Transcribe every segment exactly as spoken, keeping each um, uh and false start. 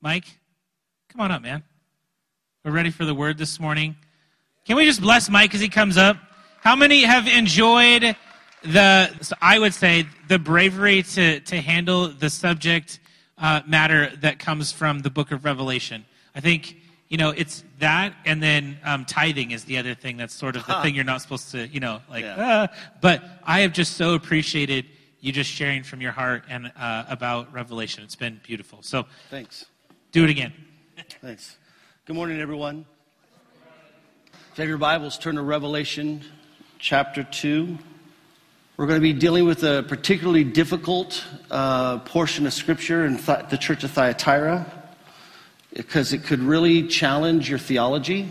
Mike, come on up, man. We're ready for the word this morning. Can we just bless Mike as he comes up? How many have enjoyed the, so I would say, the bravery to, to handle the subject uh, matter that comes from the book of Revelation? I think, you know, it's that, and then um, tithing is the other thing that's sort of the thing you're not supposed to, you know, like, yeah. uh, but I have just so appreciated you just sharing from your heart and uh, about Revelation. It's been beautiful. So thanks. Do it again. Thanks. Good morning, everyone. If you have your Bibles, turn to Revelation chapter two. We're going to be dealing with a particularly difficult uh, portion of Scripture in Th- the church of Thyatira, because it could really challenge your theology.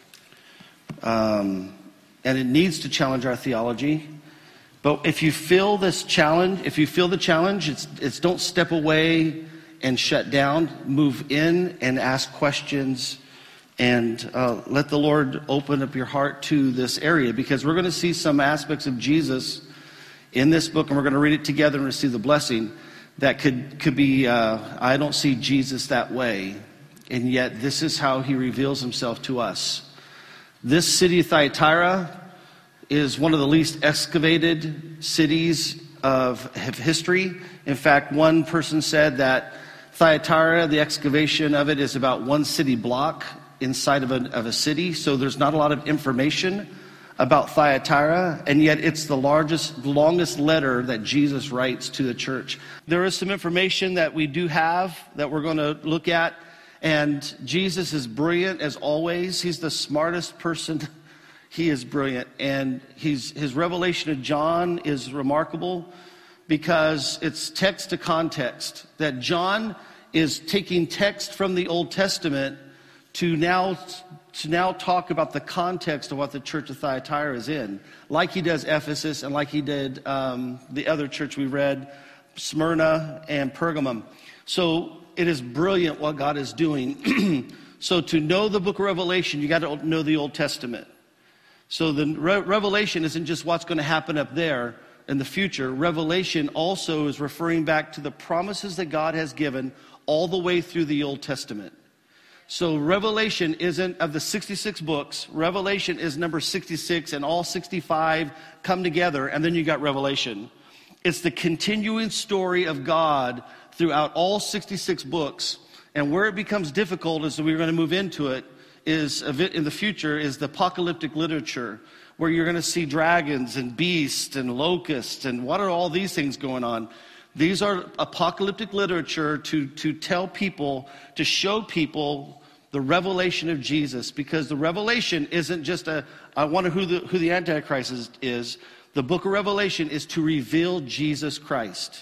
Um, and it needs to challenge our theology. But if you feel this challenge, if you feel the challenge, it's, it's don't step away and shut down. Move in and ask questions, and uh, let the Lord open up your heart to this area, because we're going to see some aspects of Jesus in this book, and we're going to read it together and receive the blessing that could, could be, uh, I don't see Jesus that way, and yet this is how he reveals himself to us. This city of Thyatira is one of the least excavated cities of, of history. In fact, one person said that Thyatira, the excavation of it is about one city block inside of a, of a city. So there's not a lot of information about Thyatira, and yet it's the largest, longest letter that Jesus writes to the church. There is some information that we do have that we're going to look at, and Jesus is brilliant as always. He's the smartest person. He is brilliant, and he's, his revelation of John is remarkable because it's text to context. That John is taking text from the Old Testament to now to now talk about the context of what the church of Thyatira is in, like he does Ephesus and like he did um, the other church we read, Smyrna and Pergamum. So it is brilliant what God is doing. So to know the book of Revelation, you got to know the Old Testament. So the Re- Revelation isn't just what's going to happen up there in the future. Revelation also is referring back to the promises that God has given all the way through the Old Testament. So Revelation isn't, of the sixty-six books, Revelation is number sixty-six, and all sixty-five come together, and then you got Revelation. It's the continuing story of God throughout all sixty-six books. And where it becomes difficult, as we're going to move into it, is in the future, is the apocalyptic literature, where you're going to see dragons and beasts and locusts, and what are all these things going on? These are apocalyptic literature to, to tell people, to show people the revelation of Jesus, because the revelation isn't just a, I wonder who the, who the Antichrist is, is. The book of Revelation is to reveal Jesus Christ.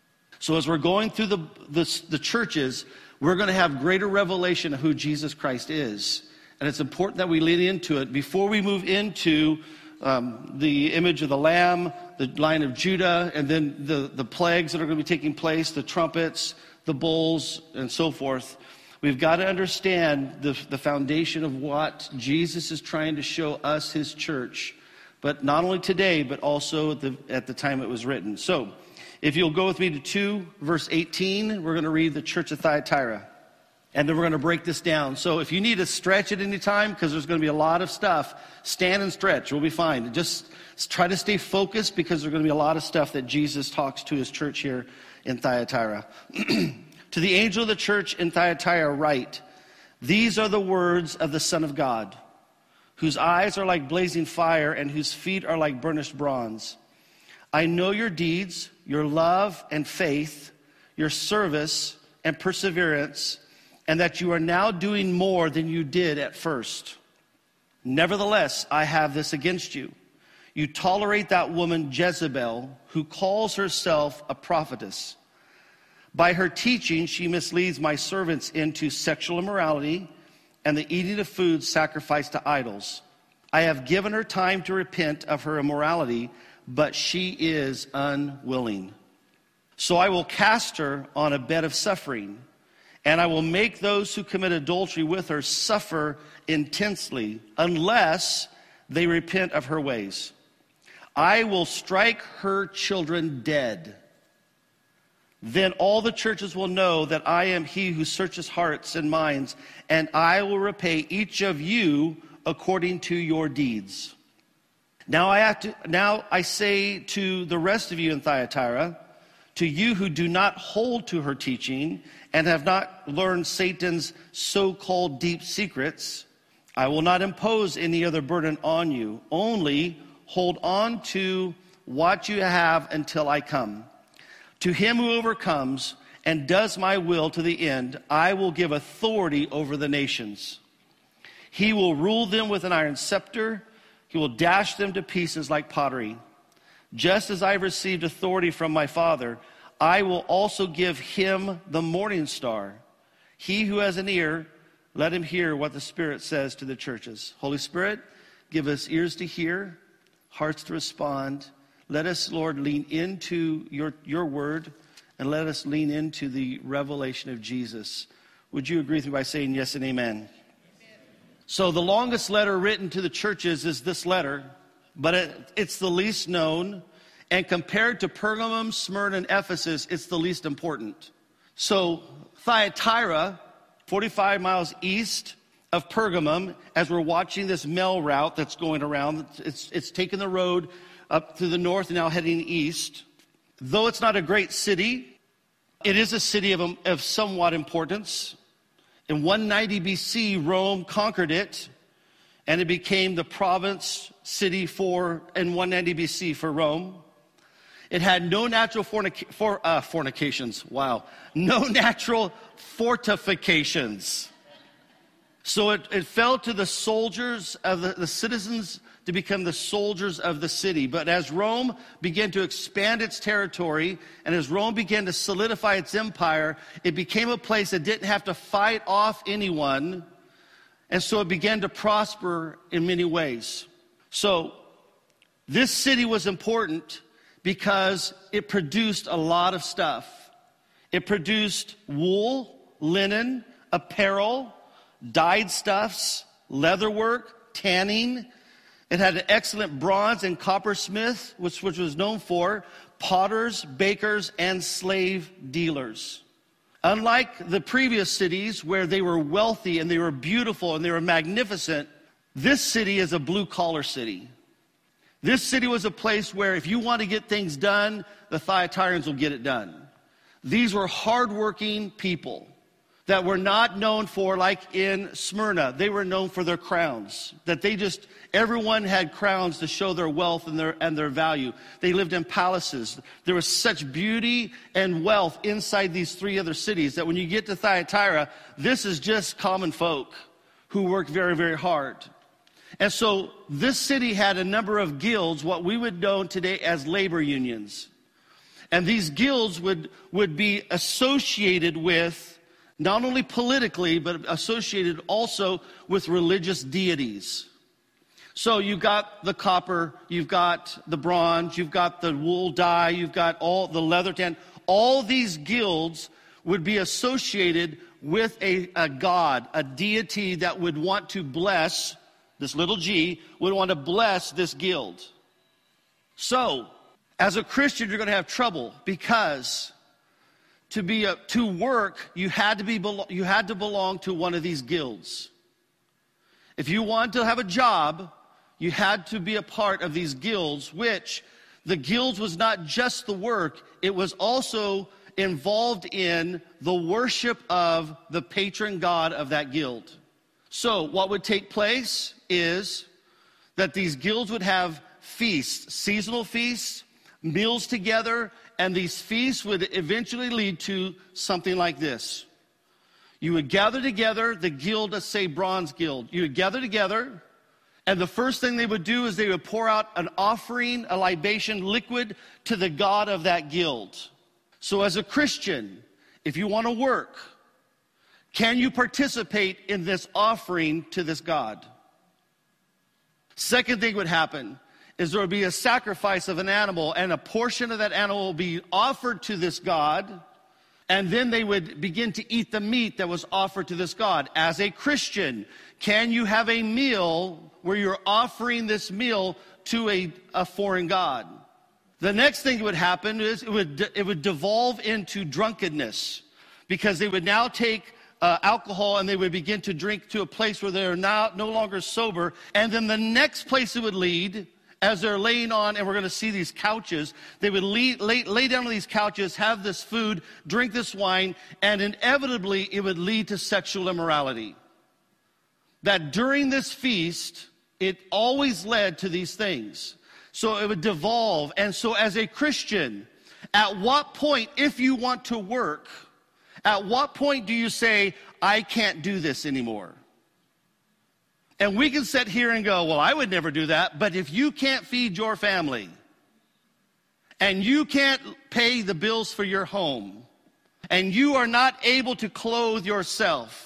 So as we're going through the, the, the churches, we're going to have greater revelation of who Jesus Christ is. And it's important that we lead into it before we move into um, the image of the Lamb, the Lion of Judah, and then the, the plagues that are going to be taking place, the trumpets, the bowls, and so forth. We've got to understand the, the foundation of what Jesus is trying to show us, his church, but not only today, but also at the, at the time it was written. So if you'll go with me to two, verse eighteen, we're going to read the church of Thyatira. And then we're going to break this down. So if you need to stretch at any time, because there's going to be a lot of stuff, stand and stretch. We'll be fine. Just try to stay focused, because there's going to be a lot of stuff that Jesus talks to his church here in Thyatira. To the angel of the church in Thyatira write, these are the words of the Son of God, whose eyes are like blazing fire and whose feet are like burnished bronze. I know your deeds, your love and faith, your service and perseverance, and that you are now doing more than you did at first. Nevertheless, I have this against you. You tolerate that woman Jezebel, who calls herself a prophetess. By her teaching, she misleads my servants into sexual immorality and the eating of food sacrificed to idols. I have given her time to repent of her immorality, but she is unwilling. So I will cast her on a bed of suffering, and I will make those who commit adultery with her suffer intensely, unless they repent of her ways. I will strike her children dead. Then all the churches will know that I am he who searches hearts and minds, and I will repay each of you according to your deeds. Now I have to, now I say to the rest of you in Thyatira, to you who do not hold to her teaching and have not learned Satan's so-called deep secrets, I will not impose any other burden on you. Only hold on to what you have until I come. To him who overcomes and does my will to the end, I will give authority over the nations. He will rule them with an iron scepter. He will dash them to pieces like pottery. Just as I have received authority from my Father, I will also give him the morning star. He who has an ear, let him hear what the Spirit says to the churches. Holy Spirit, give us ears to hear, hearts to respond. Let us, Lord, lean into your, your word, and let us lean into the revelation of Jesus. Would you agree with me by saying yes and amen? Amen. So the longest letter written to the churches is this letter, but it, it's the least known. And compared to Pergamum, Smyrna, and Ephesus, it's the least important. So Thyatira, forty-five miles east of Pergamum, as we're watching this mail route that's going around, it's, it's taking the road up to the north and now heading east. Though it's not a great city, it is a city of, of somewhat importance. In one ninety B C, Rome conquered it, and it became the province city for, in one ninety B C for Rome. It had no natural fornic- for, uh, fornications, wow, no natural fortifications. So it, it fell to the soldiers of the, the citizens to become the soldiers of the city. But as Rome began to expand its territory, and as Rome began to solidify its empire, it became a place that didn't have to fight off anyone. And so it began to prosper in many ways. So this city was important because it produced a lot of stuff. It produced wool, linen, apparel, dyed stuffs, leatherwork, tanning. It had an excellent bronze and coppersmith, which, which was known for potters, bakers, and slave dealers. Unlike the previous cities where they were wealthy and they were beautiful and they were magnificent, this city is a blue-collar city. This city was a place where if you want to get things done, the Thyatirians will get it done. These were hardworking people that were not known for, like in Smyrna, they were known for their crowns. That they just, everyone had crowns to show their wealth and their, and their value. They lived in palaces. There was such beauty and wealth inside these three other cities that when you get to Thyatira, this is just common folk who work very, very hard. And so this city had a number of guilds, what we would know today as labor unions. And these guilds would, would be associated with, not only politically, but associated also with religious deities. So you've got the copper, you've got the bronze, you've got the wool dye, you've got all the leather tan. All these guilds would be associated with a, a god, a deity that would want to bless, this little g, would want to bless this guild. So, as a Christian, you're going to have trouble because To be a, to work, you had to be you had to belong to one of these guilds. If you wanted to have a job, you had to be a part of these guilds, which the guilds was not just the work, it was also involved in the worship of the patron god of that guild. So what would take place is that these guilds would have feasts, seasonal feasts, meals together, and these feasts would eventually lead to something like this. You would gather together, the guild, let's say Bronze Guild. You would gather together, and the first thing they would do is they would pour out an offering, a libation, liquid to the god of that guild. So as a Christian, if you want to work, can you participate in this offering to this god? Second thing would happen is there would be a sacrifice of an animal, and a portion of that animal will be offered to this god, and then they would begin to eat the meat that was offered to this god. As a Christian, can you have a meal where you're offering this meal to a, a foreign god? The next thing that would happen is it would, it would devolve into drunkenness, because they would now take uh, alcohol and they would begin to drink to a place where they're now no longer sober. And then the next place it would lead, as they're laying on, and we're going to see these couches, they would lay, lay, lay down on these couches, have this food, drink this wine, and inevitably it would lead to sexual immorality. That during this feast, it always led to these things. So it would devolve. And so as a Christian, at what point, if you want to work, at what point do you say, I can't do this anymore? And we can sit here and go, well, I would never do that. But if you can't feed your family, and you can't pay the bills for your home, and you are not able to clothe yourself,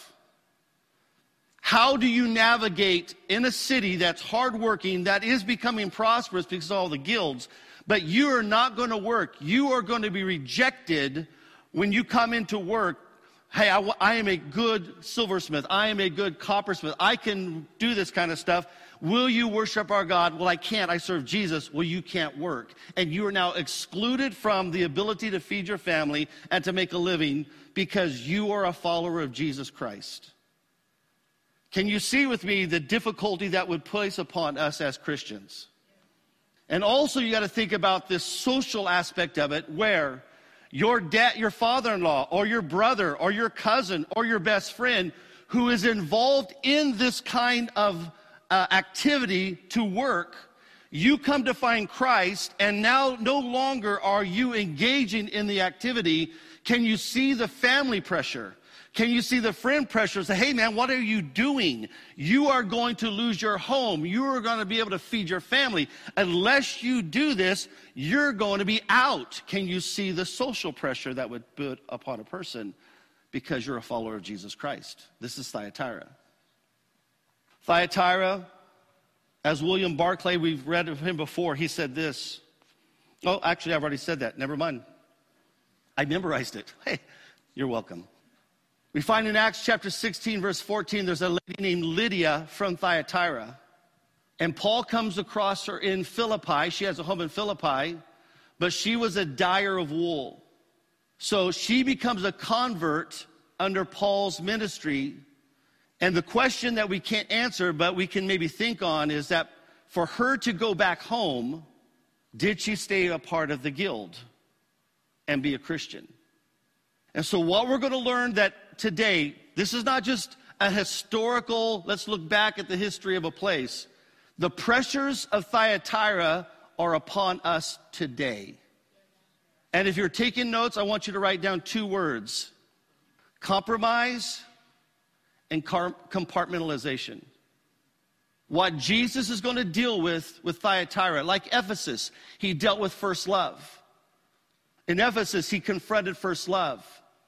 how do you navigate in a city that's hardworking, that is becoming prosperous because of all the guilds, but you are not going to work? You are going to be rejected when you come into work. Hey, I, I am a good silversmith. I am a good coppersmith. I can do this kind of stuff. Will you worship our God? Well, I can't. I serve Jesus. Well, you can't work. And you are now excluded from the ability to feed your family and to make a living because you are a follower of Jesus Christ. Can you see with me the difficulty that would place upon us as Christians? And also you got to think about this social aspect of it, where your dad, your father-in-law, or your brother, or your cousin, or your best friend who is involved in this kind of uh, activity to work, you come to find Christ, and now no longer are you engaging in the activity. Can you see the family pressure? Can you see the friend pressure? Say, hey man, what are you doing? You are going to lose your home. You are going to be able to feed your family. Unless you do this, you're going to be out. Can you see the social pressure that would put upon a person because you're a follower of Jesus Christ? This is Thyatira. Thyatira, as William Barclay, we've read of him before, he said this. Oh, actually, I've already said that. Never mind. I memorized it. Hey, you're welcome. We find in Acts chapter sixteen, verse fourteen, there's a lady named Lydia from Thyatira. And Paul comes across her in Philippi. She has a home in Philippi, but she was a dyer of wool. So she becomes a convert under Paul's ministry. And the question that we can't answer, but we can maybe think on, is that for her to go back home, did she stay a part of the guild and be a Christian? And so what we're going to learn that today, this is not just a historical, let's look back at the history of a place. The pressures of Thyatira are upon us today. And if you're taking notes, I want you to write down two words: compromise and car- compartmentalization. What Jesus is going to deal with with Thyatira, like Ephesus, he dealt with first love. In Ephesus, he confronted first love.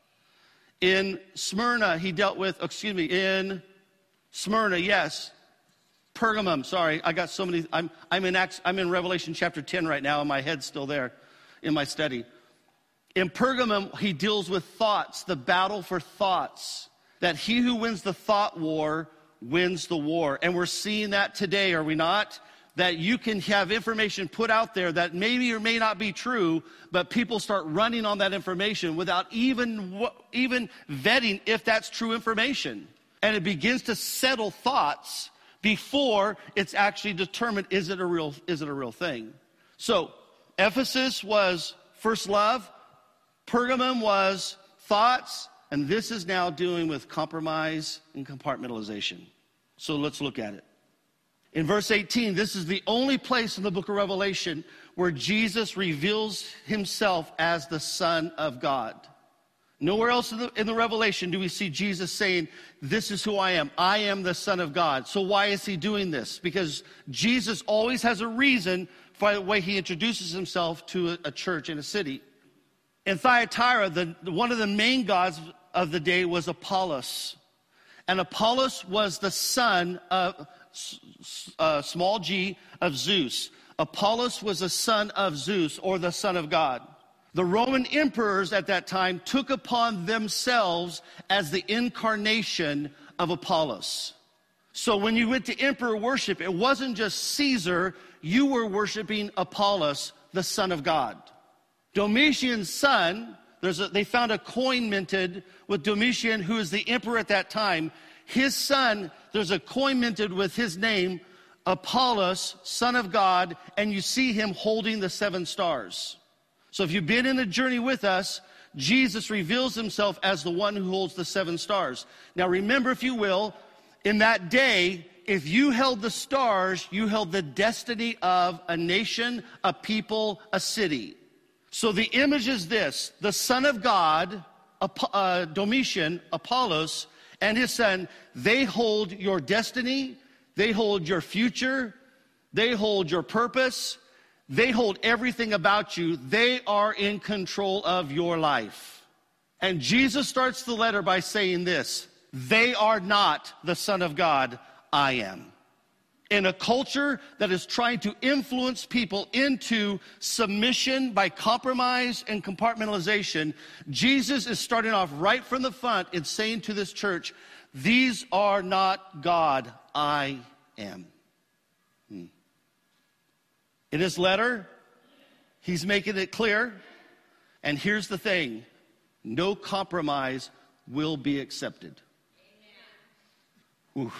In Smyrna, he dealt with, excuse me, in Smyrna, yes. Pergamum, sorry, I got so many, I'm, I'm, in Acts, I'm in Revelation chapter ten right now, and my head's still there in my study. In Pergamum, he deals with thoughts, the battle for thoughts, that he who wins the thought war wins the war. And we're seeing that today, are we not? That you can have information put out there that maybe or may not be true, but people start running on that information without even, even vetting if that's true information. And it begins to settle thoughts before it's actually determined, is it a real, is it a real thing? So Ephesus was first love, Pergamum was thoughts, and this is now dealing with compromise and compartmentalization. So let's look at it. In verse eighteen, this is the only place in the book of Revelation where Jesus reveals himself as the Son of God. Nowhere else in the, in the Revelation do we see Jesus saying, this is who I am. I am the Son of God. So why is he doing this? Because Jesus always has a reason for the way he introduces himself to a, a church in a city. In Thyatira, the, one of the main gods of the day was Apollos. And Apollos was the son of uh, small g of Zeus. Apollos was the son of Zeus, or the son of God. The Roman emperors at that time took upon themselves as the incarnation of Apollos. So when you went to emperor worship, it wasn't just Caesar, you were worshiping Apollos, the Son of God. Domitian's son, there's a, they found a coin minted with Domitian, who is the emperor at that time. His son, there's a coin minted with his name, Apollos, Son of God, and you see him holding the seven stars. So if you've been in the journey with us, Jesus reveals himself as the one who holds the seven stars. Now remember, if you will, in that day, if you held the stars, you held the destiny of a nation, a people, a city. So the image is this: the Son of God, uh, Domitian, Apollos, and his son, they hold your destiny, they hold your future, they hold your purpose, they hold everything about you. They are in control of your life. And Jesus starts the letter by saying this: they are not the Son of God, I am. In a culture that is trying to influence people into submission by compromise and compartmentalization, Jesus is starting off right from the front and saying to this church, these are not God, I am. Hmm. In his letter, he's making it clear. And here's the thing: no compromise will be accepted. Ooh.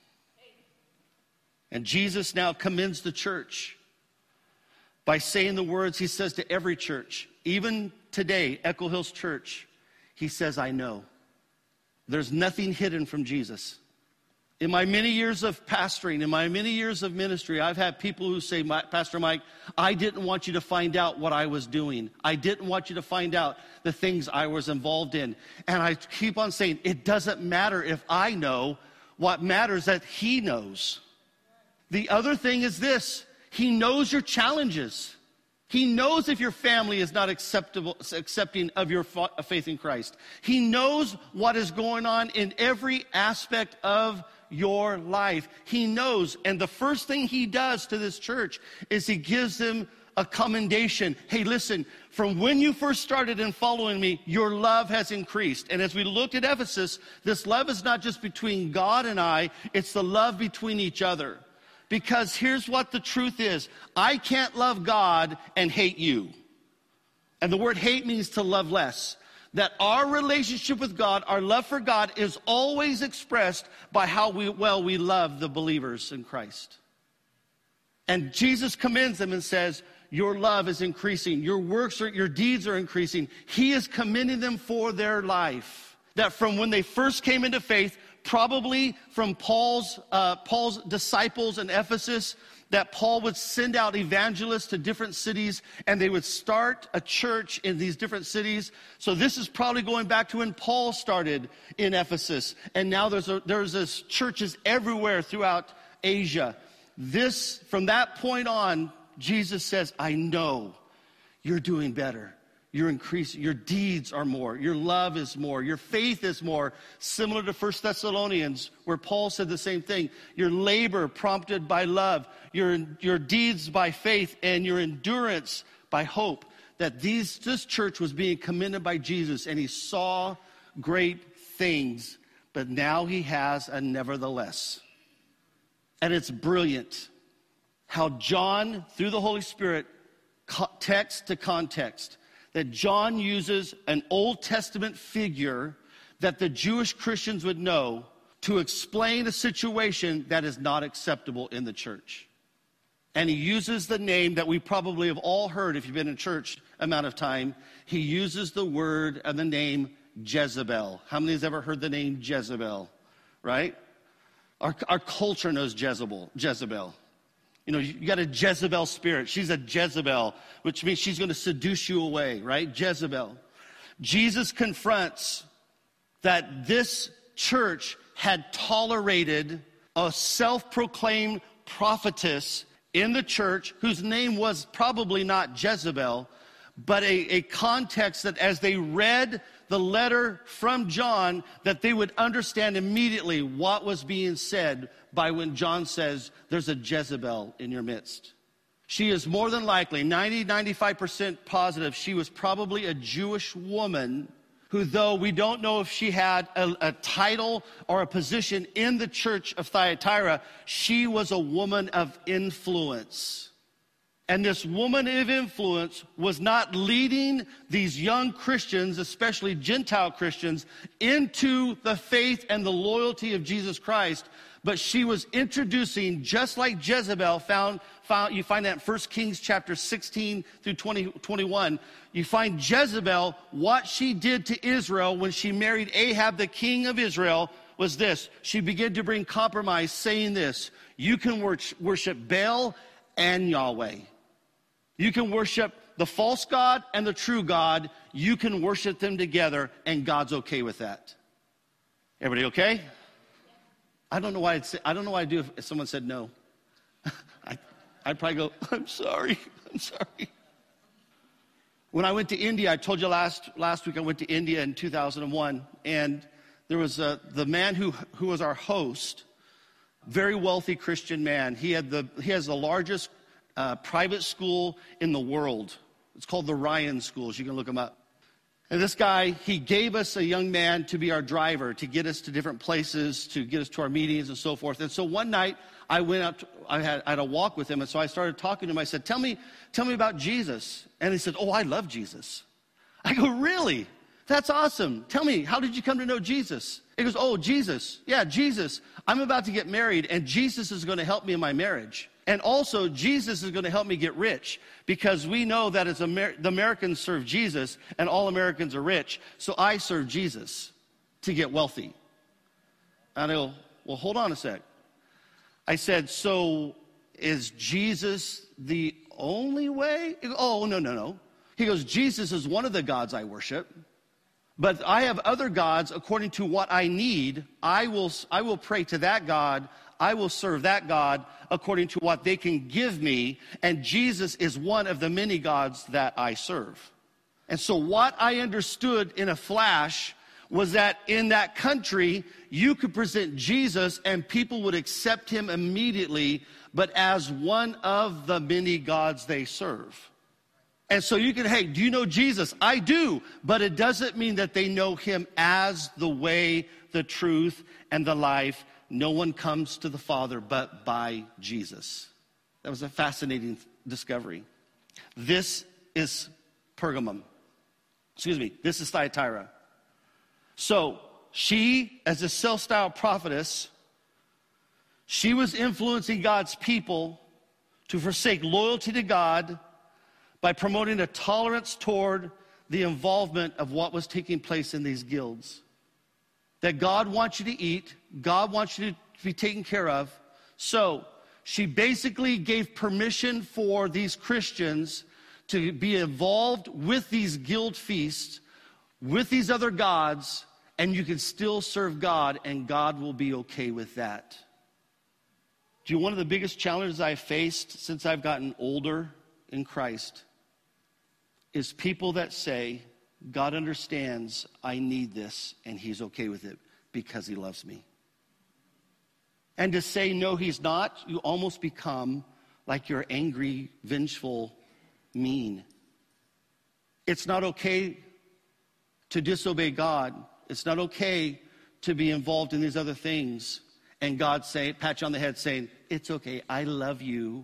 And Jesus now commends the church by saying the words he says to every church. Even today, Echo Hills Church, he says, I know. There's nothing hidden from Jesus. In my many years of pastoring, in my many years of ministry, I've had people who say, Pastor Mike, I didn't want you to find out what I was doing. I didn't want you to find out the things I was involved in. And I keep on saying, it doesn't matter if I know. What matters is that he knows. The other thing is this: he knows your challenges. He knows if your family is not acceptable, accepting of your faith in Christ. He knows what is going on in every aspect of your life. He knows. And the first thing he does to this church is he gives them a commendation. Hey, listen, from when you first started in following me, your love has increased. And as we looked at Ephesus, this love is not just between God and I, it's the love between each other. Because here's what the truth is: I can't love God and hate you. And the word hate means to love less. That our relationship with God, our love for God, is always expressed by how we, well we love the believers in Christ. And Jesus commends them and says, your love is increasing. Your works, are, your deeds are increasing. He is commending them for their life. That from when they first came into faith, probably from Paul's uh, Paul's disciples in Ephesus, that Paul would send out evangelists to different cities, and they would start a church in these different cities. So this is probably going back to when Paul started in Ephesus, and now there's a, there's this churches everywhere throughout Asia. This, from that point on, Jesus says, I know you're doing better. You're increasing. Your deeds are more. Your love is more. Your faith is more. Similar to First Thessalonians, where Paul said the same thing. Your labor prompted by love. Your, your deeds by faith. And your endurance by hope. That these, this church was being commended by Jesus. And he saw great things. But now he has a nevertheless. And it's brilliant how John, through the Holy Spirit, text to context, that John uses an Old Testament figure that the Jewish Christians would know to explain a situation that is not acceptable in the church. And he uses the name that we probably have all heard if you've been in church amount of time. He uses the word and the name Jezebel. How many has ever heard the name Jezebel? Right? Our, our culture knows Jezebel. Jezebel. You know, you got a Jezebel spirit. She's a Jezebel, which means she's going to seduce you away, right? Jezebel. Jesus confronts that this church had tolerated a self-proclaimed prophetess in the church whose name was probably not Jezebel, but a, a context that as they read the letter from John, that they would understand immediately what was being said by when John says, there's a Jezebel in your midst. She is more than likely, ninety, ninety-five percent positive, she was probably a Jewish woman who, though we don't know if she had a, a title or a position in the church of Thyatira, she was a woman of influence. And this woman of influence was not leading these young Christians, especially Gentile Christians, into the faith and the loyalty of Jesus Christ, but she was introducing, just like Jezebel found, found you find that in First Kings chapter sixteen through twenty, twenty-one. You find Jezebel, what she did to Israel when she married Ahab, the king of Israel, was this. She began to bring compromise, saying this: you can worship Baal and Yahweh. You can worship the false God and the true God. You can worship them together, and God's okay with that. Everybody okay? I don't know why I'd say, I don't know why I'd do if, if someone said no. I, I'd probably go, I'm sorry, I'm sorry. When I went to India, I told you last last week I went to India in two thousand one, and there was a, the man who who was our host, very wealthy Christian man. He had the he has the largest Uh, private school in the world. It's called the Ryan Schools. You can look them up. And this guy, he gave us a young man to be our driver, to get us to different places, to get us to our meetings and so forth. And so one night, I went out, to, I, had, I had a walk with him, and so I started talking to him. I said, tell me, tell me about Jesus. And he said, oh, I love Jesus. I go, really? That's awesome. Tell me, how did you come to know Jesus? He goes, oh, Jesus. Yeah, Jesus. I'm about to get married, and Jesus is going to help me in my marriage. And also, Jesus is going to help me get rich, because we know that as Amer- the Americans serve Jesus and all Americans are rich. So I serve Jesus to get wealthy. And I go, well, hold on a sec. I said, so is Jesus the only way? He goes, oh, no, no, no. He goes, Jesus is one of the gods I worship. But I have other gods according to what I need. I will, I will pray to that God. I will serve that God according to what they can give me. And Jesus is one of the many gods that I serve. And so what I understood in a flash was that in that country, you could present Jesus and people would accept him immediately, but as one of the many gods they serve. And so you can, hey, do you know Jesus? I do, but it doesn't mean that they know him as the way, the truth, and the life. No one comes to the Father but by Jesus. That was a fascinating discovery. This is Pergamum. Excuse me, this is Thyatira. So she, as a self-styled prophetess, she was influencing God's people to forsake loyalty to God by promoting a tolerance toward the involvement of what was taking place in these guilds. That God wants you to eat, God wants you to be taken care of. So she basically gave permission for these Christians to be involved with these guild feasts, with these other gods, and you can still serve God, and God will be okay with that. Do you know one of the biggest challenges I've faced since I've gotten older in Christ is people that say, God understands I need this, and he's okay with it because he loves me. And to say, no, he's not, you almost become like you're angry, vengeful, mean. It's not okay to disobey God. It's not okay to be involved in these other things. And God say, pat you on the head saying, it's okay, I love you.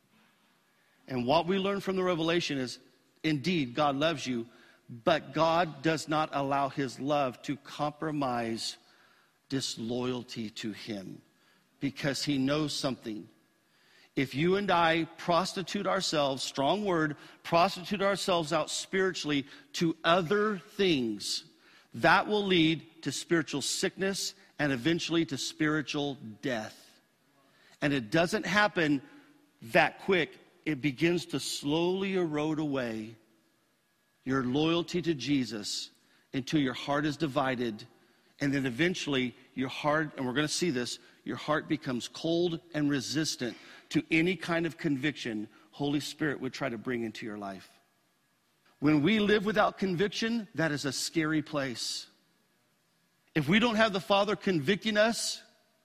And what we learn from the revelation is, indeed, God loves you, but God does not allow his love to compromise disloyalty to him, because he knows something. If you and I prostitute ourselves, strong word, prostitute ourselves out spiritually to other things, that will lead to spiritual sickness and eventually to spiritual death. And it doesn't happen that quick. It begins to slowly erode away your loyalty to Jesus until your heart is divided. And then eventually your heart, and we're going to see this, your heart becomes cold and resistant to any kind of conviction Holy Spirit would try to bring into your life. When we live without conviction, that is a scary place. If we don't have the Father convicting us,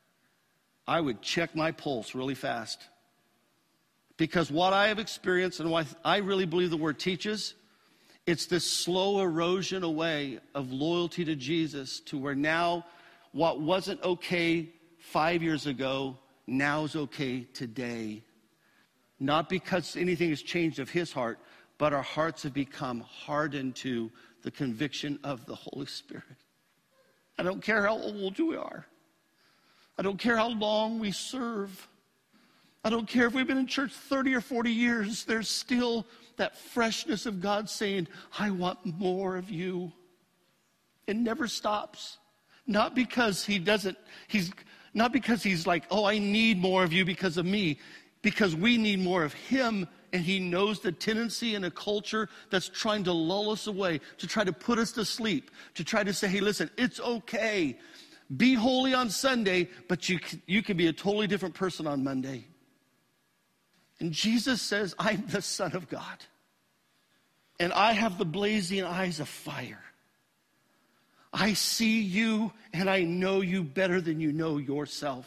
I would check my pulse really fast. Because what I have experienced and what I really believe the Word teaches, it's this slow erosion away of loyalty to Jesus to where now what wasn't okay five years ago now is okay today. not because anything has changed of his heart, but our hearts have become hardened to the conviction of the Holy Spirit. I don't care how old we are. I don't care how long we serve. I don't care if we've been in church thirty or forty years. There's still that freshness of God saying, I want more of you. It never stops. Not because he doesn't, he's not because he's like, oh, I need more of you because of me. Because we need more of him, and he knows the tendency in a culture that's trying to lull us away, to try to put us to sleep, to try to say, hey, listen, it's okay. Be holy on Sunday, but you, you can be a totally different person on Monday. And Jesus says, I'm the Son of God. And I have the blazing eyes of fire. I see you, and I know you better than you know yourself.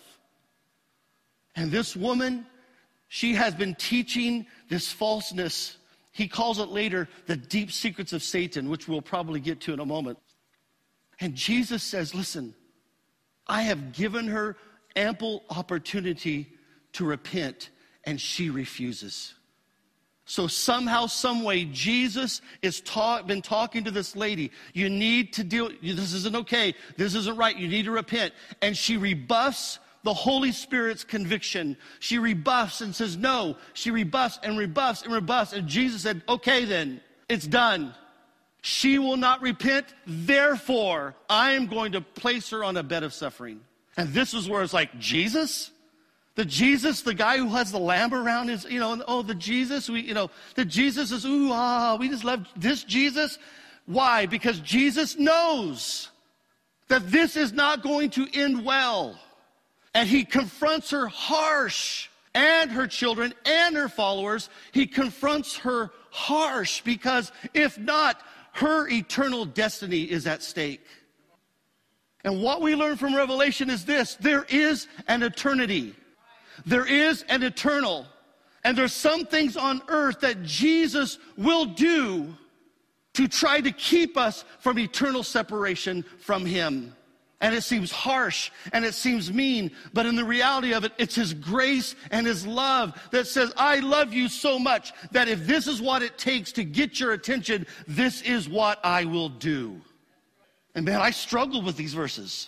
And this woman, she has been teaching this falseness. He calls it later the deep secrets of Satan, which we'll probably get to in a moment. And Jesus says, listen, I have given her ample opportunity to repent, and she refuses. So somehow, some way, Jesus has talk, been talking to this lady. You need to deal, this isn't okay. This isn't right. You need to repent. And she rebuffs the Holy Spirit's conviction. She rebuffs and says no. She rebuffs and rebuffs and rebuffs. And Jesus said, okay then, it's done. She will not repent. Therefore, I am going to place her on a bed of suffering. And this is where it's like, Jesus? The Jesus, the guy who has the lamb around his, you know, oh, the Jesus, we, you know, the Jesus is, ooh, ah, we just love this Jesus. Why? Because Jesus knows that this is not going to end well. And he confronts her harsh, and her children and her followers. He confronts her harsh because if not, her eternal destiny is at stake. And what we learn from Revelation is this: there is an eternity. There is an eternal. And there's some things on earth that Jesus will do to try to keep us from eternal separation from him. And it seems harsh and it seems mean, but in the reality of it, it's his grace and his love that says, I love you so much that if this is what it takes to get your attention, this is what I will do. And man, I struggled with these verses.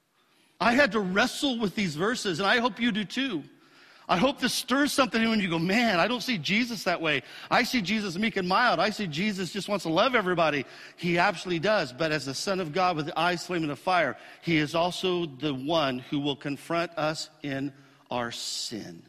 I had to wrestle with these verses, and I hope you do too. I hope this stirs something in you and you go, man, I don't see Jesus that way. I see Jesus meek and mild. I see Jesus just wants to love everybody. He absolutely does. But as the Son of God with the eyes flaming of fire, he is also the one who will confront us in our sin.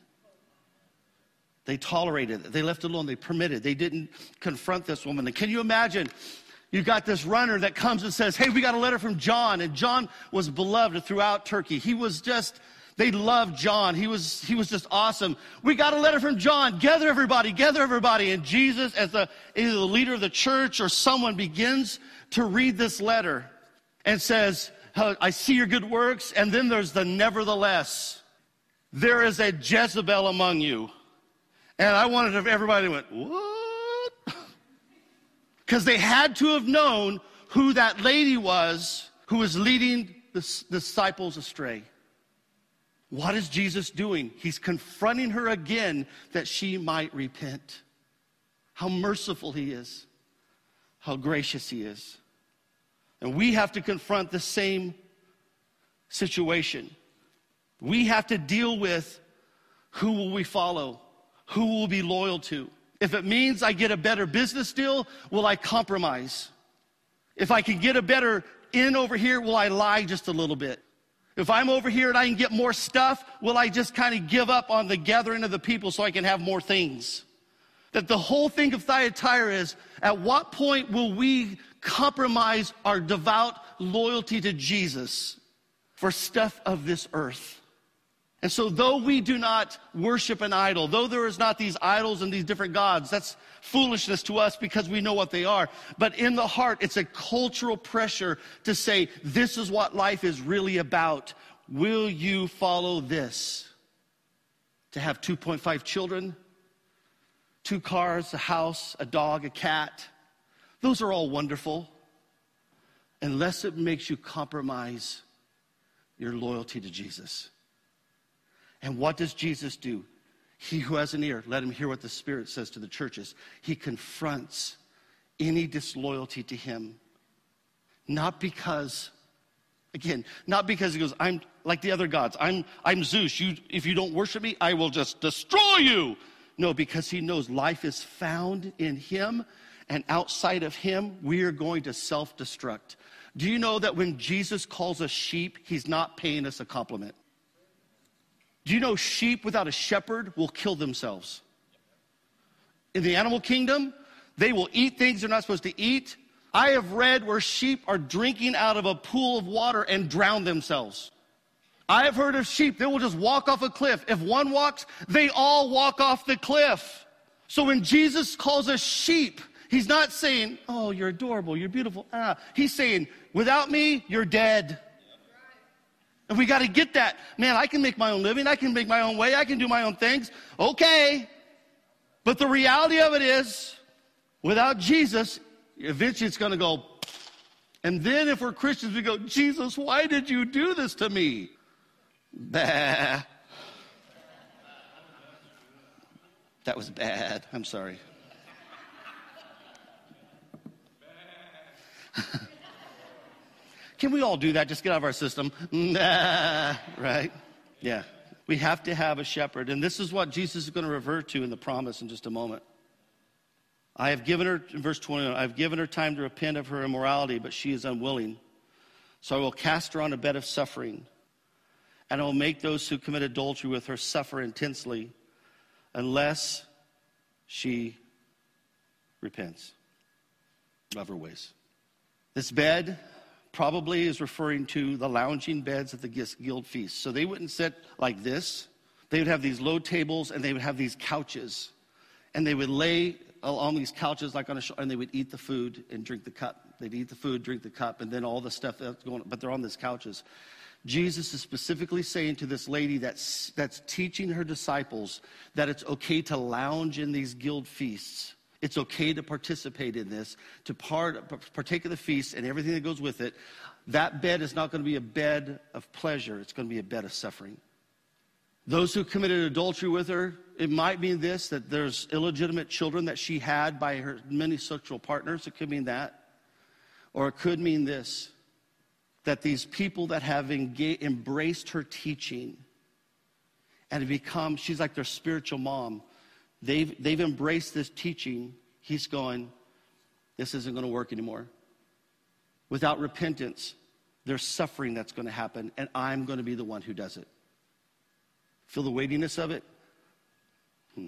They tolerated it. They left it alone. They permitted. They didn't confront this woman. Can you imagine? You got this runner that comes and says, hey, we got a letter from John. And John was beloved throughout Turkey. He was just, they loved John. He was, he was just awesome. We got a letter from John. Gather everybody, gather everybody. And Jesus, as the, either the leader of the church or someone, begins to read this letter and says, I see your good works. And then there's the nevertheless. There is a Jezebel among you. And I wanted if everybody went, what? Because they had to have known who that lady was who was leading the disciples astray. What is Jesus doing? He's confronting her again that she might repent. How merciful he is. How gracious he is. And we have to confront the same situation. We have to deal with who will we follow, who will we be loyal to. If it means I get a better business deal, will I compromise? If I can get a better in over here, will I lie just a little bit? If I'm over here and I can get more stuff, will I just kind of give up on the gathering of the people so I can have more things? That the whole thing of Thyatira is, at what point will we compromise our devout loyalty to Jesus for stuff of this earth? And so though we do not worship an idol, though there is not these idols and these different gods, that's foolishness to us because we know what they are. But in the heart, it's a cultural pressure to say, this is what life is really about. Will you follow this? To have two point five children, two cars, a house, a dog, a cat. Those are all wonderful. Unless it makes you compromise your loyalty to Jesus. And what does Jesus do? He who has an ear, let him hear what the Spirit says to the churches. He confronts any disloyalty to him. Not because, again, not because he goes, I'm like the other gods. I'm, I'm Zeus. You, if you don't worship me, I will just destroy you. No, because he knows life is found in him, and outside of him, we are going to self-destruct. Do you know that when Jesus calls us sheep, he's not paying us a compliment? Do you know sheep without a shepherd will kill themselves? In the animal kingdom, they will eat things they're not supposed to eat. I have read where sheep are drinking out of a pool of water and drown themselves. I have heard of sheep, they will just walk off a cliff. If one walks, they all walk off the cliff. So when Jesus calls us sheep, he's not saying, oh, you're adorable, you're beautiful. Ah, he's saying, without me, you're dead. And we got to get that. Man, I can make my own living. I can make my own way. I can do my own things. Okay. But the reality of it is, without Jesus, eventually it's going to go. And then if we're Christians, we go, Jesus, why did you do this to me? Bah. That was bad. I'm sorry. Can we all do that? Just get out of our system. Nah, right? Yeah. We have to have a shepherd. And this is what Jesus is going to revert to in the promise in just a moment. I have given her, in verse twenty-one, I have given her time to repent of her immorality, but she is unwilling. So I will cast her on a bed of suffering, and I will make those who commit adultery with her suffer intensely unless she repents of her ways. This bed probably is referring to the lounging beds at the guild feast. So they wouldn't sit like this. They would have these low tables, and they would have these couches. And they would lay on these couches like on a shoulder, and they would eat the food and drink the cup. They'd eat the food, drink the cup, and then all the stuff that's going on. But they're on these couches. Jesus is specifically saying to this lady that's, that's teaching her disciples that it's okay to lounge in these guild feasts. It's okay to participate in this, to part, partake of the feast and everything that goes with it. That bed is not going to be a bed of pleasure. It's going to be a bed of suffering. Those who committed adultery with her, it might mean this, that there's illegitimate children that she had by her many sexual partners. It could mean that. Or it could mean this, that these people that have engaged, embraced her teaching and have become, she's like their spiritual mom. They've, they've embraced this teaching. He's going, this isn't going to work anymore. Without repentance, there's suffering that's going to happen, and I'm going to be the one who does it. Feel the weightiness of it? Hmm.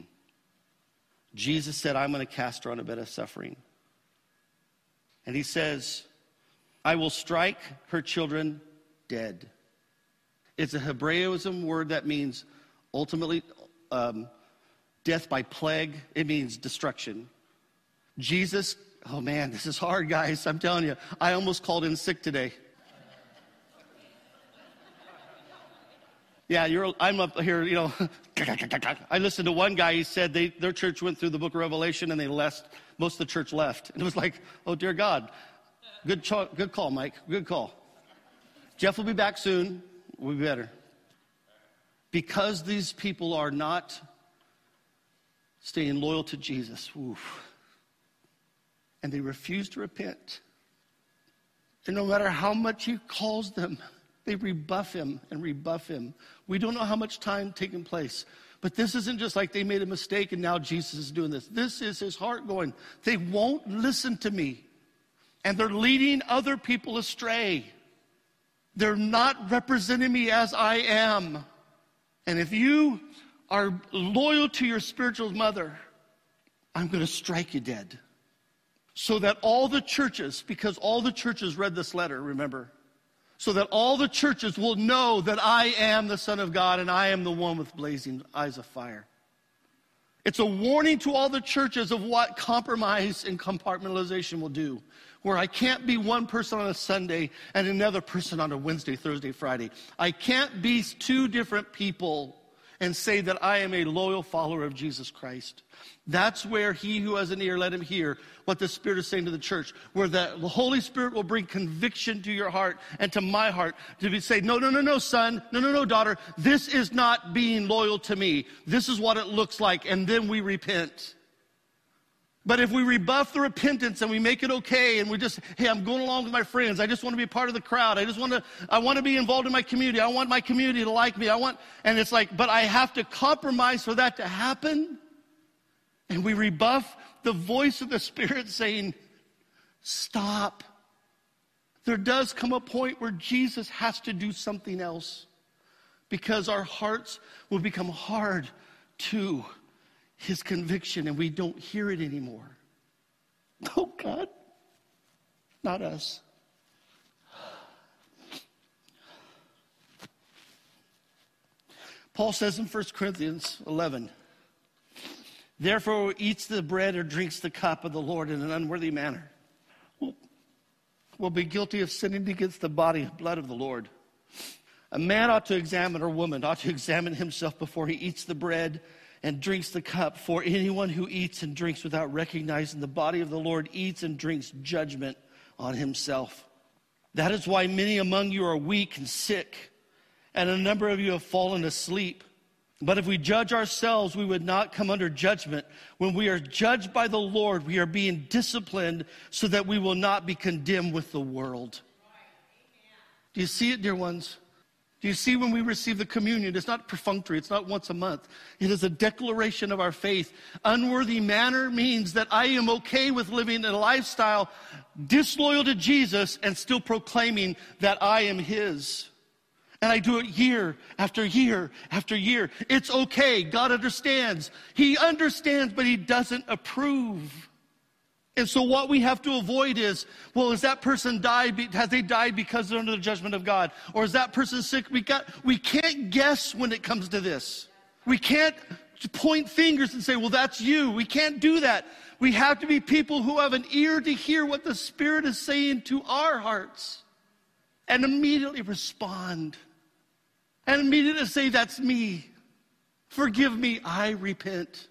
Jesus said, I'm going to cast her on a bed of suffering. And he says, I will strike her children dead. It's a Hebraism word that means ultimately um, death by plague. It means destruction. Jesus, oh man, this is hard, guys. I'm telling you, I almost called in sick today. Yeah, you're. I'm up here, you know. I listened to one guy, he said they, their church went through the book of Revelation and they left, most of the church left. And it was like, oh dear God. Good, cho- good call, Mike. Good call. Jeff will be back soon. We'll be better. Because these people are not staying loyal to Jesus. Oof. And they refuse to repent. And no matter how much he calls them, they rebuff him and rebuff him. We don't know how much time taking place. But this isn't just like they made a mistake and now Jesus is doing this. This is his heart going, they won't listen to me. And they're leading other people astray. They're not representing me as I am. And if you are loyal to your spiritual mother, I'm going to strike you dead. So that all the churches, because all the churches read this letter, remember, so that all the churches will know that I am the Son of God and I am the one with blazing eyes of fire. It's a warning to all the churches of what compromise and compartmentalization will do. Where I can't be one person on a Sunday and another person on a Wednesday, Thursday, Friday. I can't be two different people and say that I am a loyal follower of Jesus Christ. That's where he who has an ear, let him hear what the Spirit is saying to the church, where the Holy Spirit will bring conviction to your heart and to my heart to be say, no, no, no, no, son, no, no, no, daughter, this is not being loyal to me. This is what it looks like, and then we repent. But if we rebuff the repentance and we make it okay and we just, hey, I'm going along with my friends. I just want to be part of the crowd. I just want to, I want to be involved in my community. I want my community to like me. I want, and it's like, but I have to compromise for that to happen. And we rebuff the voice of the Spirit saying, stop. There does come a point where Jesus has to do something else because our hearts will become hard to his conviction and we don't hear it anymore. Oh God, not us. Paul says in First Corinthians eleven, therefore whoever eats the bread or drinks the cup of the Lord in an unworthy manner will, will be guilty of sinning against the body and blood of the Lord. A man ought to examine, or woman ought to examine himself before he eats the bread and drinks the cup. For anyone who eats and drinks without recognizing the body of the Lord eats and drinks judgment on himself. That is why many among you are weak and sick, and a number of you have fallen asleep. But if we judge ourselves, we would not come under judgment. When we are judged by the Lord, we are being disciplined so that we will not be condemned with the world. Do you see it, dear ones? Do you see when we receive the communion? It's not perfunctory. It's not once a month. It is a declaration of our faith. Unworthy manner means that I am okay with living a lifestyle disloyal to Jesus and still proclaiming that I am his. And I do it year after year after year. It's okay. God understands. He understands, but he doesn't approve. And so what we have to avoid is, well, is that person died? Has they died because they're under the judgment of God? Or is that person sick? We got, we can't guess when it comes to this. We can't point fingers and say, well, that's you. We can't do that. We have to be people who have an ear to hear what the Spirit is saying to our hearts and immediately respond. And immediately say, that's me. Forgive me, I repent.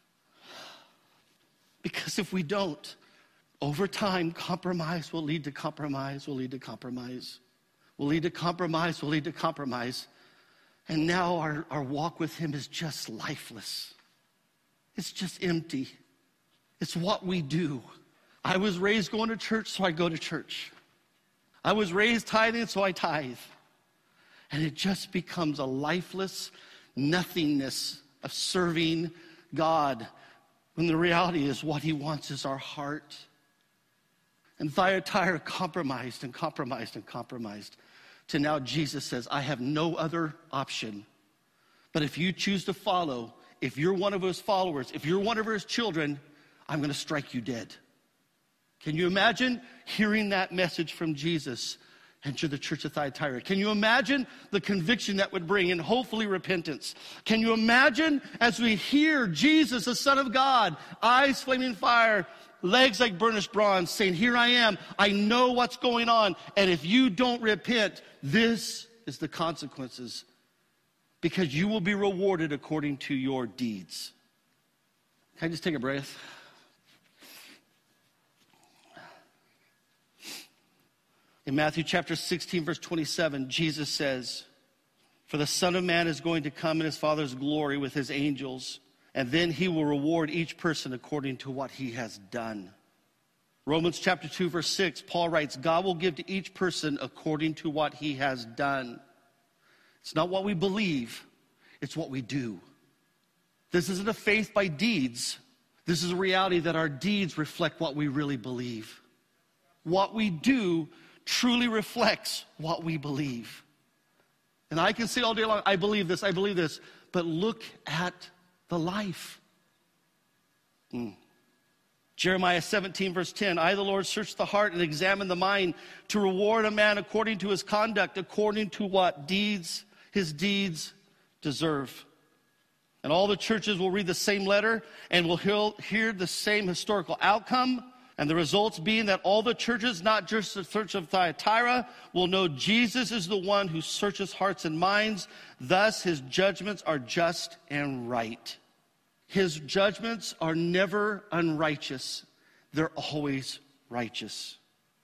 Because if we don't, over time, compromise will lead to compromise, will lead to compromise, will lead to compromise, will lead to compromise. And now our, our walk with him is just lifeless. It's just empty. It's what we do. I was raised going to church, so I go to church. I was raised tithing, so I tithe. And it just becomes a lifeless nothingness of serving God. When the reality is what he wants is our heart. And Thyatira compromised and compromised and compromised. To now Jesus says, I have no other option. But if you choose to follow, if you're one of his followers, if you're one of his children, I'm going to strike you dead. Can you imagine hearing that message from Jesus enter the church of Thyatira? Can you imagine the conviction that would bring and hopefully repentance? Can you imagine as we hear Jesus, the Son of God, eyes flaming fire, legs like burnished bronze, saying, here I am, I know what's going on, and if you don't repent, this is the consequences, because you will be rewarded according to your deeds. Can I just take a breath? In Matthew chapter sixteen, verse twenty-seven, Jesus says, for the Son of Man is going to come in his Father's glory with his angels, and then he will reward each person according to what he has done. Romans chapter two, verse six, Paul writes, God will give to each person according to what he has done. It's not what we believe, it's what we do. This isn't a faith by deeds. This is a reality that our deeds reflect what we really believe. What we do truly reflects what we believe. And I can say all day long, I believe this, I believe this, but look at the life. Mm. Jeremiah seventeen, verse ten, I, the Lord, search the heart and examine the mind to reward a man according to his conduct, according to what deeds his deeds deserve. And all the churches will read the same letter and will hear the same historical outcome. And the results being that all the churches, not just the church of Thyatira, will know Jesus is the one who searches hearts and minds. Thus, his judgments are just and right. His judgments are never unrighteous. They're always righteous.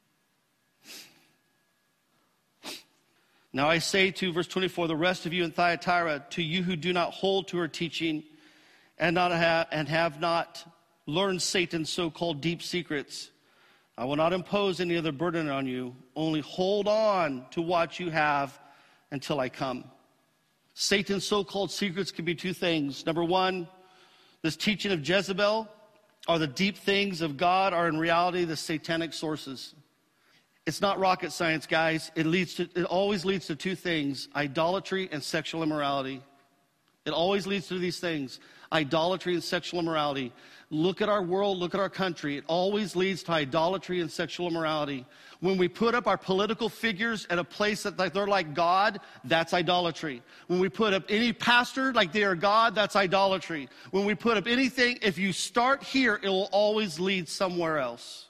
Now I say to, verse twenty-four, the rest of you in Thyatira, to you who do not hold to her teaching and not have, and have not learned Satan's so-called deep secrets, I will not impose any other burden on you. Only hold on to what you have until I come. Satan's so-called secrets can be two things. Number one, this teaching of Jezebel, or the deep things of God, are in reality the satanic sources. It's not rocket science, guys. It leads to, it always leads to two things: idolatry and sexual immorality. It always leads to these things: idolatry and sexual immorality. Look at our world, look at our country. It always leads to idolatry and sexual immorality. When we put up our political figures at a place that they're like God, that's idolatry. When we put up any pastor like they are God, that's idolatry. When we put up anything, if you start here, it will always lead somewhere else.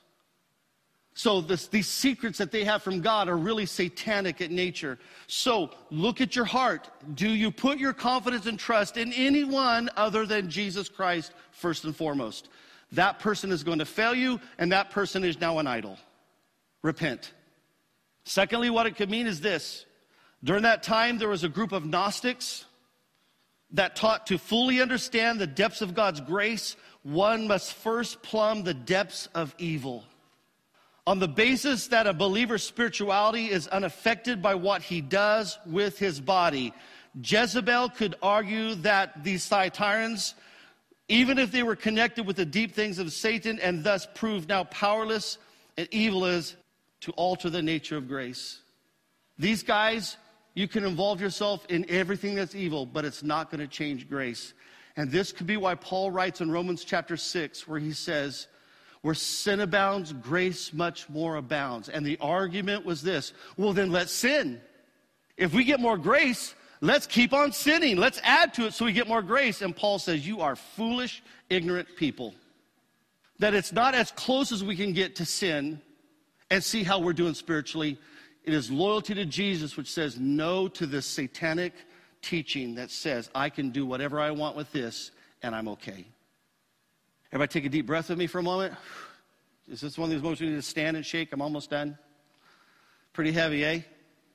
So this, these secrets that they have from God are really satanic in nature. So look at your heart. Do you put your confidence and trust in anyone other than Jesus Christ first and foremost? That person is going to fail you, and that person is now an idol. Repent. Secondly, what it could mean is this. During that time, there was a group of Gnostics that taught to fully understand the depths of God's grace, one must first plumb the depths of evil. On the basis that a believer's spirituality is unaffected by what he does with his body, Jezebel could argue that these Thyatirans, even if they were connected with the deep things of Satan and thus proved now powerless and evil, is to alter the nature of grace. These guys, you can involve yourself in everything that's evil, but it's not going to change grace. And this could be why Paul writes in Romans chapter six, where he says, where sin abounds, grace much more abounds. And the argument was this: well, then let's sin. If we get more grace, let's keep on sinning. Let's add to it so we get more grace. And Paul says, you are foolish, ignorant people. That it's not as close as we can get to sin and see how we're doing spiritually. It is loyalty to Jesus which says no to this satanic teaching that says I can do whatever I want with this and I'm okay. Everybody take a deep breath with me for a moment. Is this one of these moments we need to stand and shake? I'm almost done. Pretty heavy, eh?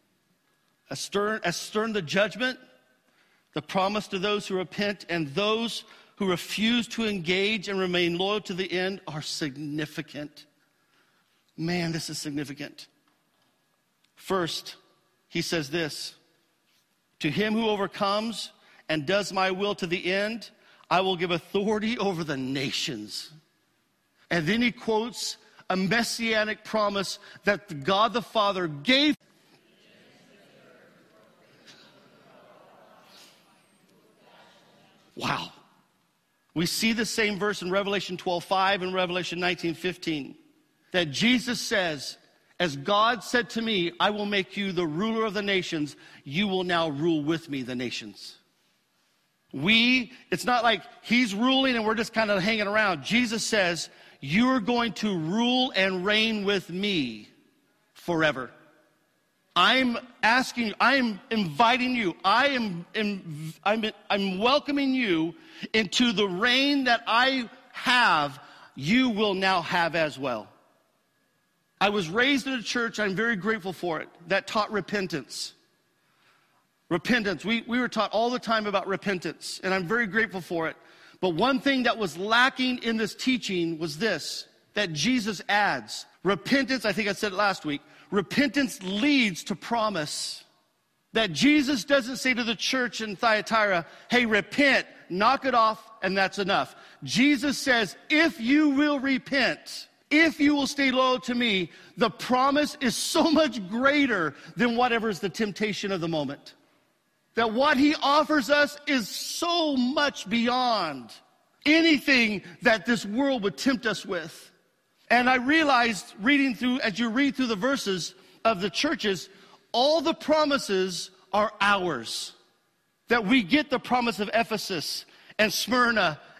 As stern, as stern the judgment, the promise to those who repent and those who refuse to engage and remain loyal to the end are significant. Man, this is significant. First, he says this: to him who overcomes and does my will to the end, I will give authority over the nations. And then he quotes a messianic promise that God the Father gave. Wow. We see the same verse in Revelation twelve five and Revelation nineteen fifteen. That Jesus says, as God said to me, I will make you the ruler of the nations. You will now rule with me the nations. We, it's not like he's ruling and we're just kind of hanging around. Jesus says, you're going to rule and reign with me forever. I'm asking you, I'm inviting you, I am, am I'm, I'm welcoming you into the reign that I have, you will now have as well. I was raised in a church, I'm very grateful for it, that taught repentance. Repentance. We, we were taught all the time about repentance, and I'm very grateful for it. But one thing that was lacking in this teaching was this, that Jesus adds. Repentance, I think I said it last week, repentance leads to promise. That Jesus doesn't say to the church in Thyatira, hey, repent, knock it off, and that's enough. Jesus says, if you will repent, if you will stay loyal to me, the promise is so much greater than whatever is the temptation of the moment. That what he offers us is so much beyond anything that this world would tempt us with. And I realized reading through, as you read through the verses of the churches, all the promises are ours. That we get the promise of Ephesus and Smyrna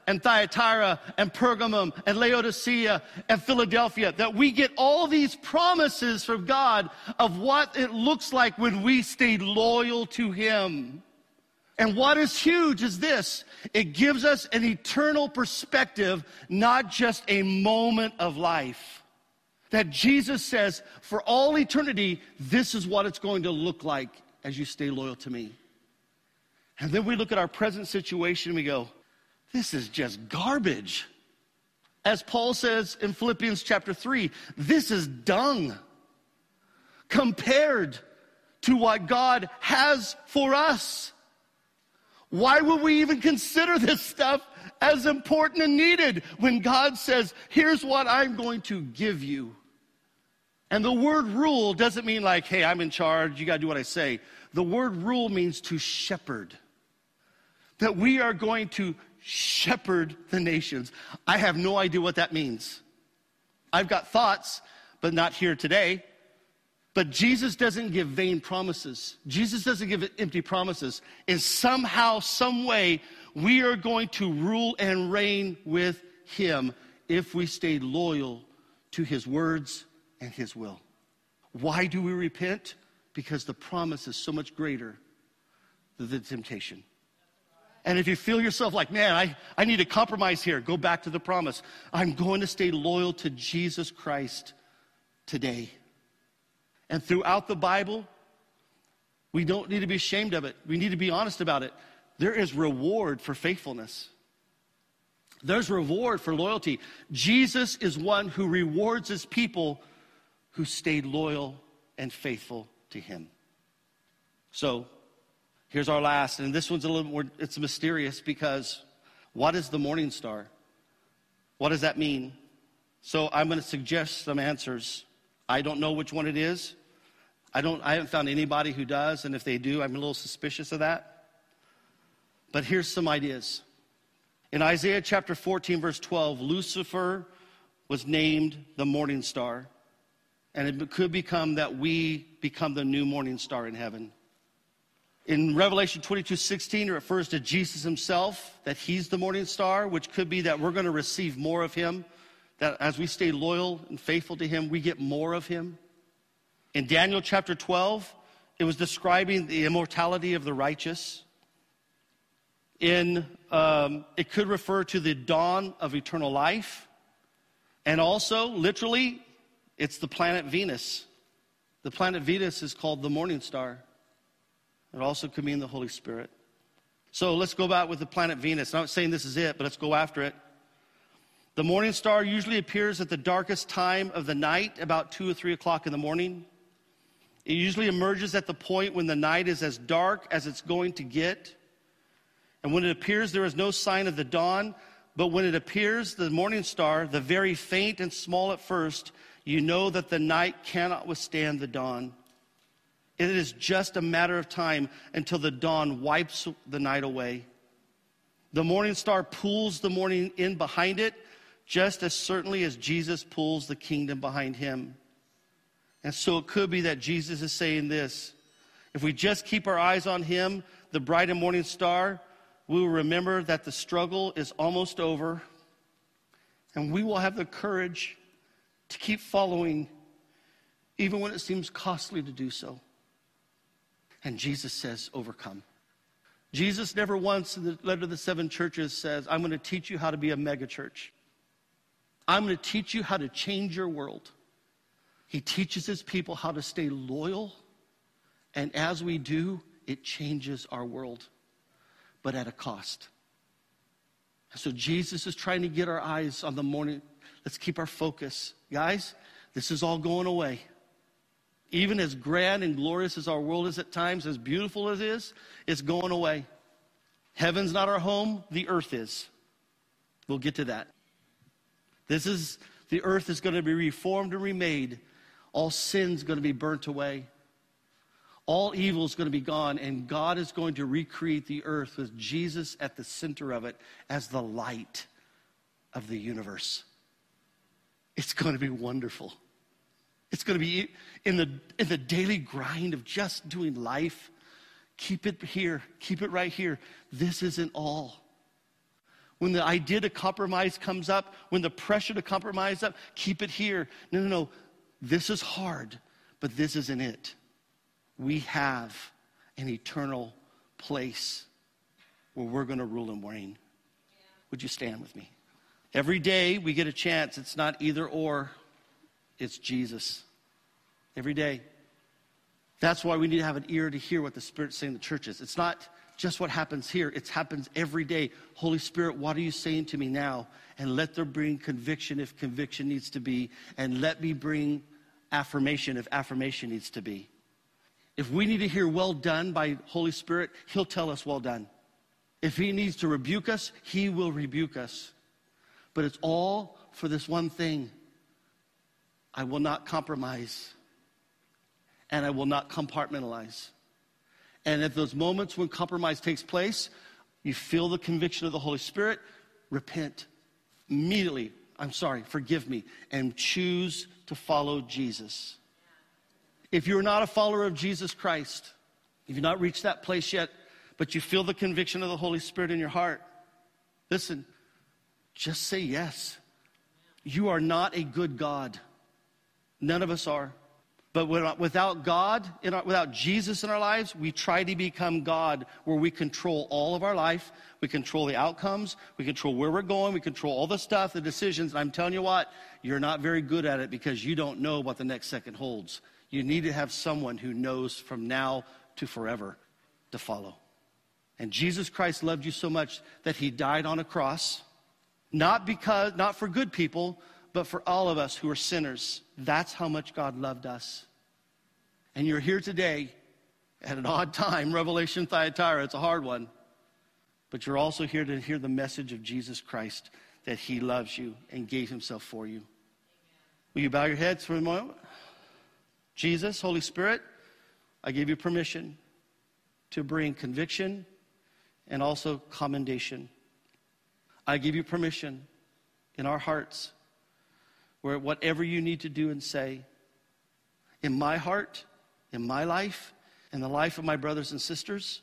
and Thyatira and Pergamum and Laodicea and Philadelphia, that we get all these promises from God of what it looks like when we stay loyal to Him. And what is huge is this: it gives us an eternal perspective, not just a moment of life. That Jesus says, for all eternity, this is what it's going to look like as you stay loyal to me. And then we look at our present situation and we go, this is just garbage. As Paul says in Philippians chapter three, this is dung compared to what God has for us. Why would we even consider this stuff as important and needed when God says, here's what I'm going to give you? And the word rule doesn't mean like, hey, I'm in charge, you got to do what I say. The word rule means to shepherd. That we are going to shepherd the nations. I have no idea what that means. I've got thoughts, but not here today. But Jesus doesn't give vain promises. Jesus doesn't give empty promises. And somehow, some way, we are going to rule and reign with Him if we stay loyal to His words and His will. Why do we repent? Because the promise is so much greater than the temptation. And if you feel yourself like, man, I, I need to compromise here, go back to the promise. I'm going to stay loyal to Jesus Christ today. And throughout the Bible, we don't need to be ashamed of it. We need to be honest about it. There is reward for faithfulness. There's reward for loyalty. Jesus is one who rewards His people who stayed loyal and faithful to Him. So, here's our last, and this one's a little more, it's mysterious, because what is the morning star? What does that mean? So I'm going to suggest some answers. I don't know which one it is. I don't. I haven't found anybody who does, and if they do, I'm a little suspicious of that. But here's some ideas. In Isaiah chapter fourteen, verse twelve, Lucifer was named the morning star, and it could become that we become the new morning star in heaven. In Revelation twenty-two sixteen, it refers to Jesus Himself, that He's the morning star, which could be that we're going to receive more of Him, that as we stay loyal and faithful to Him, we get more of Him. In Daniel chapter twelve, it was describing the immortality of the righteous. In um, it could refer to the dawn of eternal life. And also, literally, it's the planet Venus. The planet Venus is called the morning star. It also could mean the Holy Spirit. So let's go back with the planet Venus. I'm not saying this is it, but let's go after it. The morning star usually appears at the darkest time of the night, about two or three o'clock in the morning. It usually emerges at the point when the night is as dark as it's going to get. And when it appears, there is no sign of the dawn. But when it appears, the morning star, the very faint and small at first, you know that the night cannot withstand the dawn. It is just a matter of time until the dawn wipes the night away. The morning star pulls the morning in behind it, just as certainly as Jesus pulls the kingdom behind Him. And so it could be that Jesus is saying this: if we just keep our eyes on Him, the bright and morning star, we will remember that the struggle is almost over, and we will have the courage to keep following, even when it seems costly to do so. And Jesus says, overcome. Jesus never once in the letter to the seven churches says, I'm going to teach you how to be a mega church. I'm going to teach you how to change your world. He teaches His people how to stay loyal. And as we do, it changes our world, but at a cost. So Jesus is trying to get our eyes on the morning. Let's keep our focus. Guys, this is all going away. Even as grand and glorious as our world is at times, as beautiful as it is, it's going away. Heaven's not our home, the earth is. We'll get to that. This is, the earth is going to be reformed and remade. All sin's going to be burnt away. All evil is going to be gone, and God is going to recreate the earth with Jesus at the center of it as the light of the universe. It's going to be wonderful. It's going to be in the in the daily grind of just doing life. Keep it here. Keep it right here. This isn't all. When the idea to compromise comes up, when the pressure to compromise up, keep it here. No, no, no. This is hard, but this isn't it. We have an eternal place where we're going to rule and reign. Yeah. Would you stand with me? Every day we get a chance. It's not either or. It's Jesus. Every day. That's why we need to have an ear to hear what the Spirit's saying to the churches. It's not just what happens here. It happens every day. Holy Spirit, what are you saying to me now? And let there bring conviction if conviction needs to be. And let me bring affirmation if affirmation needs to be. If we need to hear well done by Holy Spirit, he'll tell us well done. If he needs to rebuke us, he will rebuke us. But it's all for this one thing. I will not compromise. And I will not compartmentalize. And at those moments when compromise takes place, you feel the conviction of the Holy Spirit, repent immediately. I'm sorry, forgive me, and choose to follow Jesus. If you're not a follower of Jesus Christ, if you've not reached that place yet, but you feel the conviction of the Holy Spirit in your heart, listen, just say yes. You are not a good God. None of us are. But without God, in our, without Jesus in our lives, we try to become God, where we control all of our life. We control the outcomes. We control where we're going. We control all the stuff, the decisions. And I'm telling you what, you're not very good at it because you don't know what the next second holds. You need to have someone who knows from now to forever to follow. And Jesus Christ loved you so much that he died on a cross, not because, not for good people, but for all of us who are sinners. That's how much God loved us. And you're here today at an odd time, Revelation Thyatira, it's a hard one. But you're also here to hear the message of Jesus Christ, that he loves you and gave himself for you. Amen. Will you bow your heads for a moment? Jesus, Holy Spirit, I give you permission to bring conviction and also commendation. I give you permission in our hearts, where whatever you need to do and say, in my heart, in my life, in the life of my brothers and sisters,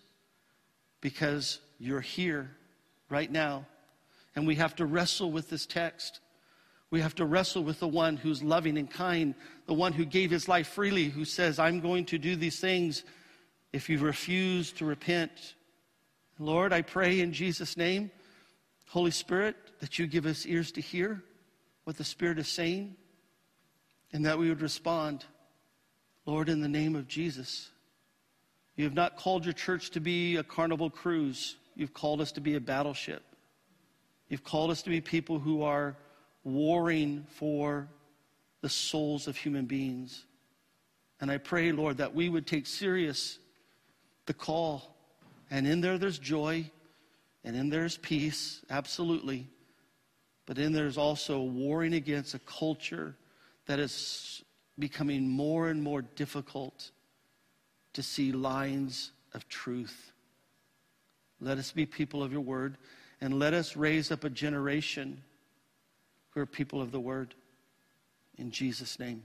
because you're here right now. And we have to wrestle with this text. We have to wrestle with the one who's loving and kind, the one who gave his life freely, who says, I'm going to do these things if you refuse to repent. Lord, I pray in Jesus' name, Holy Spirit, that you give us ears to hear what the Spirit is saying, and that we would respond. Lord, in the name of Jesus, you have not called your church to be a carnival cruise. You've called us to be a battleship. You've called us to be people who are warring for the souls of human beings. And I pray, Lord, that we would take serious the call. And in there, there's joy. And in there's peace, absolutely. But in there's also warring against a culture that is becoming more and more difficult to see lines of truth. Let us be people of your word, and let us raise up a generation who are people of the word. In Jesus' name.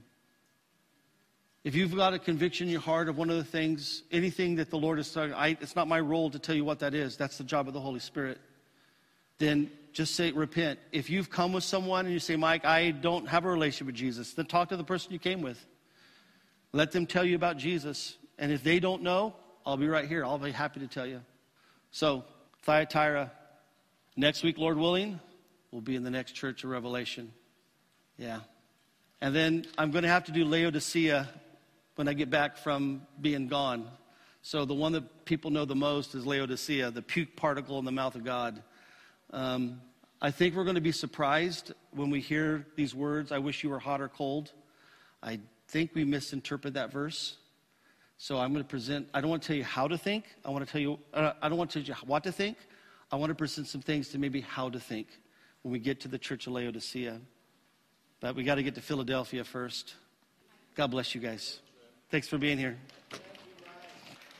If you've got a conviction in your heart of one of the things, anything that the Lord is telling, I, it's not my role to tell you what that is. That's the job of the Holy Spirit. Then just say, repent. If you've come with someone and you say, Mike, I don't have a relationship with Jesus, then talk to the person you came with. Let them tell you about Jesus. And if they don't know, I'll be right here. I'll be happy to tell you. So, Thyatira, next week, Lord willing, we'll be in the next church of Revelation. Yeah. And then I'm going to have to do Laodicea when I get back from being gone. So the one that people know the most is Laodicea, the puke particle in the mouth of God. Um, I think we're going to be surprised when we hear these words, I wish you were hot or cold. I think we misinterpret that verse. So I'm going to present, I don't want to tell you how to think. I want to tell you, uh, I don't want to tell you what to think. I want to present some things to maybe how to think when we get to the church of Laodicea. But we got to get to Philadelphia first. God bless you guys. Thanks for being here.